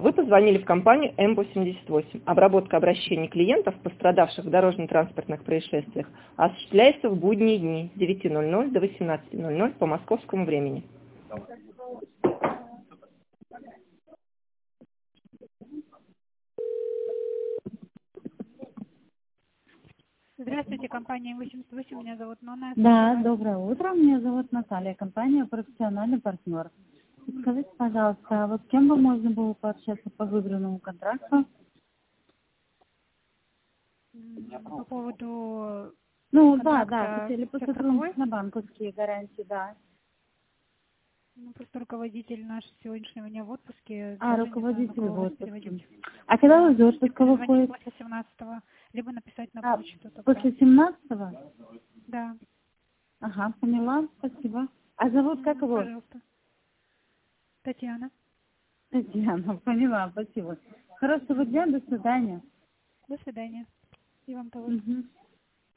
Вы позвонили в компанию М88. Обработка обращений клиентов, пострадавших в дорожно-транспортных происшествиях, осуществляется в будние дни с 9:00 до 18:00 по московскому времени. Здравствуйте, компания 88, меня зовут Нона. Да, доброе утро, меня зовут Наталья, компания «Профессиональный партнер». Скажите, пожалуйста, а вот с кем бы можно было пообщаться по выбранному контракту? По поводу Ну, контракта хотели страховой? посотрудничать на банковские гарантии, да. Ну, просто руководитель наш сегодняшнего дня в отпуске. А, Даже не знаю, на руководитель кого в вас отпуске. переводить. А когда Да, вы из можете отпуска перезвонить выходит? после 17-го, либо написать на А, почту тогда. после 17-го? Да. Ага, поняла, спасибо. А зовут как его? Пожалуйста. Татьяна. Татьяна, поняла, спасибо. Хорошего дня, до свидания. До свидания. И вам того же. Мгм.